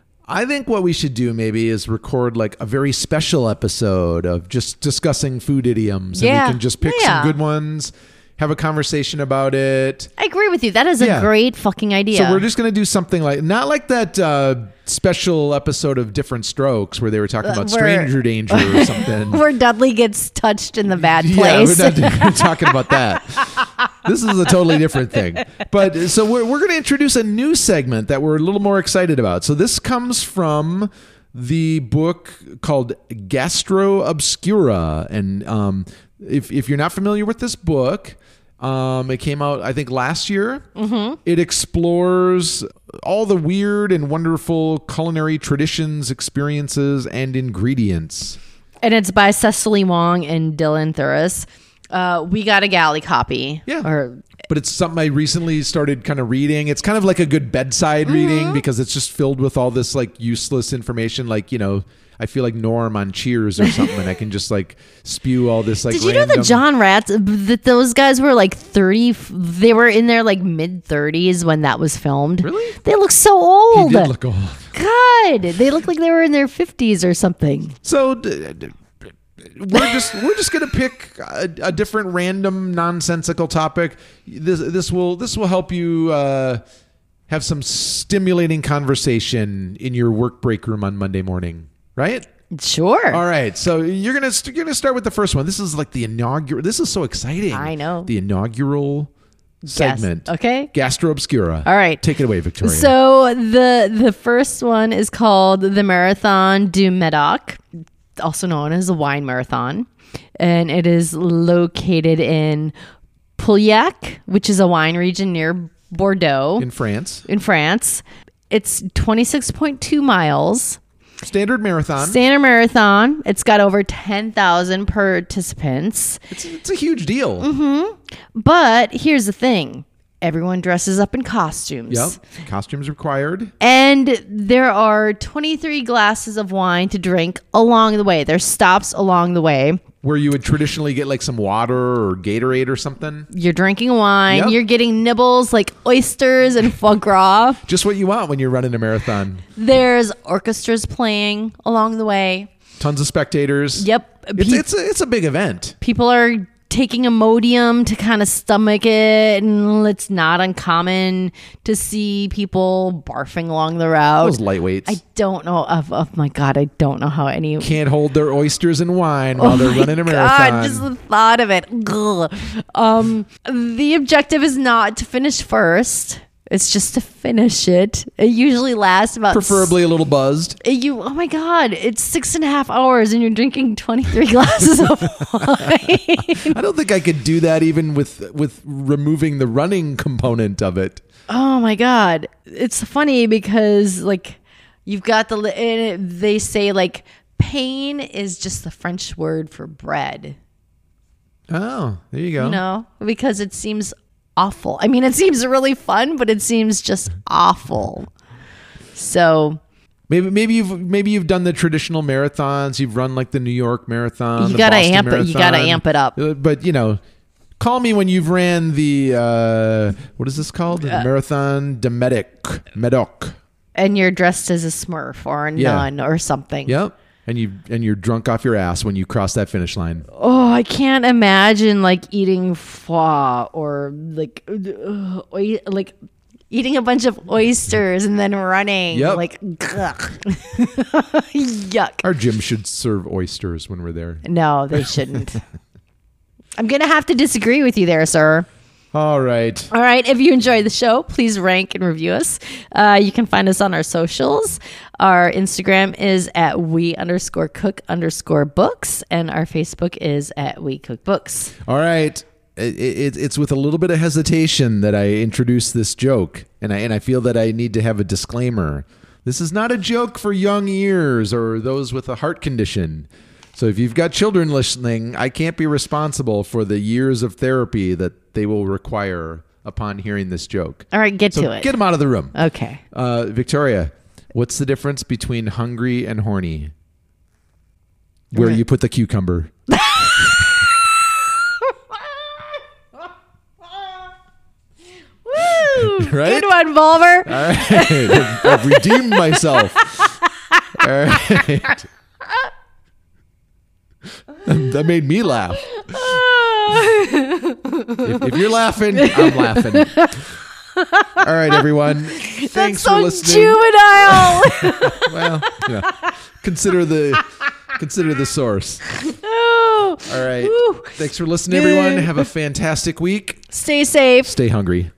I think what we should do maybe is record like a very special episode of just discussing food idioms. And Yeah. we can just pick Yeah. some good ones, have a conversation about it. I agree with you. That is a Yeah. great fucking idea. So we're just going to do something like, not like that uh, special episode of Different Strokes where they were talking about Uh, where- stranger danger or something. where Dudley gets touched in the bad Yeah, place. we're not we're talking about that. This is a totally different thing. But so we're, we're going to introduce a new segment that we're a little more excited about. So this comes from the book called Gastro Obscura. And um, if, if you're not familiar with this book, um, it came out, I think, last year. Mm-hmm. It explores all the weird and wonderful culinary traditions, experiences, and ingredients. And it's by Cecily Wong and Dylan Thuris. Uh, we got a galley copy. Yeah. Or But it's something I recently started kind of reading. It's kind of like a good bedside Mm-hmm. reading because it's just filled with all this like useless information. Like, you know, I feel like Norm on Cheers or something, and I can just like spew all this like. did you know random- that John Ratz, that those guys were like thirty? They were in their like mid thirties when that was filmed. Really? They look so He old. did look old. God, they look like they were in their fifties or something. So d- d- we're just we're just gonna pick a, a different random nonsensical topic. This this will this will help you uh, have some stimulating conversation in your work break room on Monday morning, right? Sure. All right, so you're gonna you're gonna start with the first one. This is like the inaugural. This is so exciting. I know. The inaugural segment. Okay. Gastro Obscura. All right. Take it away, Victoria. So the the first one is called the Marathon du Medoc, also known as the Wine Marathon, and it is located in Pauillac, which is a wine region near Bordeaux in France, in France. It's twenty-six point two miles. standard marathon. Standard marathon. It's got over ten thousand participants. it's, it's a huge deal. Mm-hmm. But here's the thing. Everyone dresses up in costumes. Yep. Costumes required. And there are twenty-three glasses of wine to drink along the way. There's stops along the way. where you would traditionally get like some water or Gatorade or something. You're drinking wine. Yep. You're getting nibbles like oysters and foie gras. Just what you want when you're running a marathon. There's orchestras playing along the way. Tons of spectators. Yep. It's, Pe- it's, a, it's a big event. people are taking Imodium to kind of stomach it, and it's not uncommon to see people barfing along the route. Those lightweights. I don't know. Of, oh my God, I don't know how any... Can't hold their oysters and wine while Oh they're my running a God, marathon. just the thought of it. Ugh. Um, the objective is not to finish first. It's just to finish it. It usually lasts about... Preferably a little buzzed. s- You, oh my God, it's six and a half hours and you're drinking twenty-three glasses of wine. I don't think I could do that even with with removing the running component of it. Oh my God. It's funny because like you've got the, and it, they say like pain is just the French word for bread, Oh, there you go. you know, because it seems awful. I mean, it seems really fun, but it seems just awful. So Maybe maybe you've maybe you've done the traditional marathons. You've run like the New York Marathon. You the gotta Boston amp it- you gotta Marathon. amp it up. Uh, But you know, call me when you've ran the uh, what is this called? The Marathon de Medic Medoc. and you're dressed as a Smurf or a Yeah. nun or something. Yep. And you and you're drunk off your ass when you cross that finish line. Oh, I can't imagine like eating foie or like uh, oi- like eating a bunch of oysters and then running. Yep. Like, ugh. Yuck. Our gym should serve oysters when we're there. No, they shouldn't. I'm gonna have to disagree with you there, sir. All right. All right. If you enjoyed the show, please rank and review us. Uh, you can find us on our socials. Our Instagram is at we underscore cook underscore books, and our Facebook is at we cook books. All right. It, it, it's with a little bit of hesitation that I introduce this joke, and I and I feel that I need to have a disclaimer. This is not a joke for young ears or those with a heart condition. So if you've got children listening, I can't be responsible for the years of therapy that they will require upon hearing this joke. All right, get So to it. get them out of the room. Okay. Uh, Victoria, what's the difference between hungry and horny? Where you put the cucumber. Woo! Right? Good one, Bulmer. All right. I've redeemed myself. All right. That made me laugh. If, if you're laughing, I'm laughing. All right, everyone. Thanks That's for so listening. juvenile. Well, you know, consider the consider the source. Oh. All right. Woo. Thanks for listening, everyone. Have a fantastic week. Stay safe. Stay hungry.